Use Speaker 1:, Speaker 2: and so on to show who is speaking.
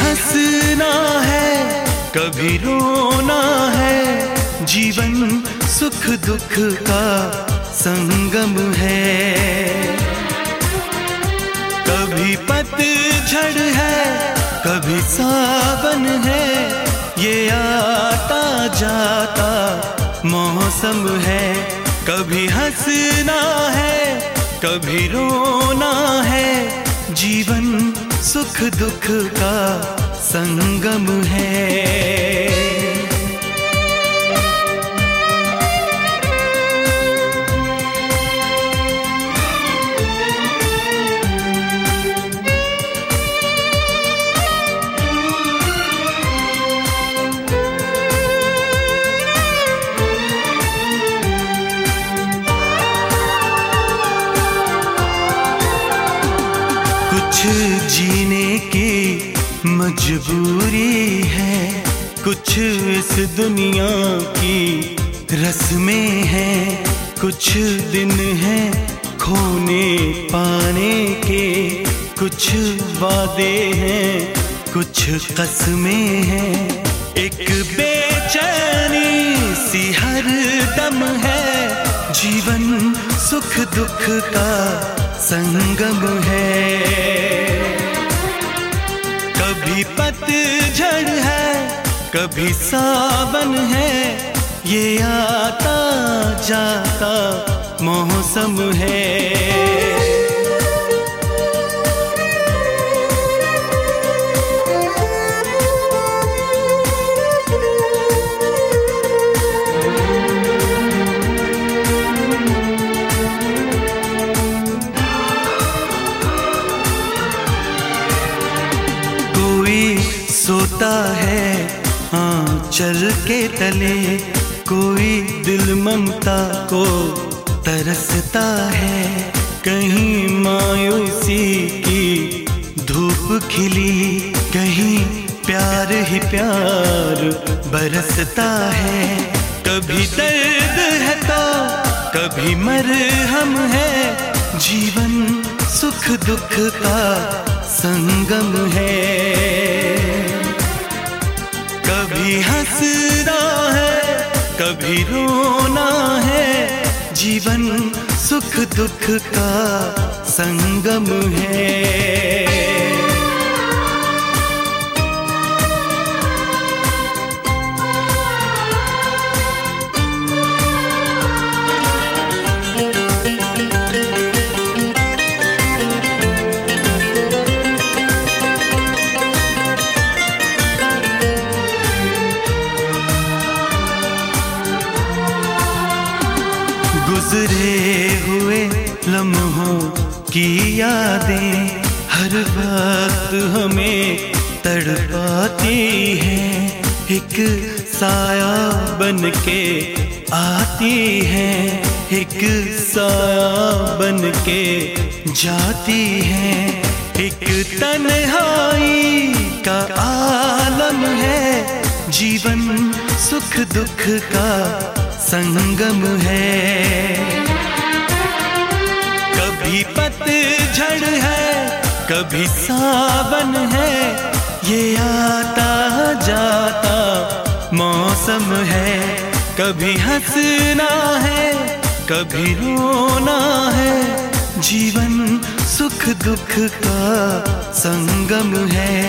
Speaker 1: हंसना है, कभी रोना है, जीवन सुख दुख का संगम है। कभी पतझड़ है, कभी सावन है, ये आता जाता मौसम है। कभी हंसना है, कभी रोना है, जीवन सुख दुख का संगम है। कुछ जीने की मजबूरी है, कुछ इस दुनिया की रस्में हैं, कुछ दिन हैं खोने पाने के, कुछ वादे हैं, कुछ कसमें हैं। एक बेचैनी सी हर दम है, जीवन सुख दुख का संगम है। कभी पतझड़ है, कभी सावन है, ये आता जाता मौसम है। सोता है आंचल के तले, कोई दिल ममता को तरसता है। कहीं मायूसी की धूप खिली, कहीं प्यार ही प्यार बरसता है। कभी दर्द है तो कभी मरहम है, जीवन सुख दुख का संगम है। कभी हंसना है, कभी रोना है, जीवन सुख दुख का संगम है। गुजरे हुए लम्हों की यादें हर वक्त हमें तड़पाती हैं, एक साया बन के आती हैं, एक साया बन के जाती हैं। एक तन्हाई का आलम है, जीवन सुख दुख का संगम है। कभी पतझड़ है, कभी सावन है, ये आता जाता मौसम है। कभी हंसना है, कभी रोना है, जीवन सुख दुख का संगम है।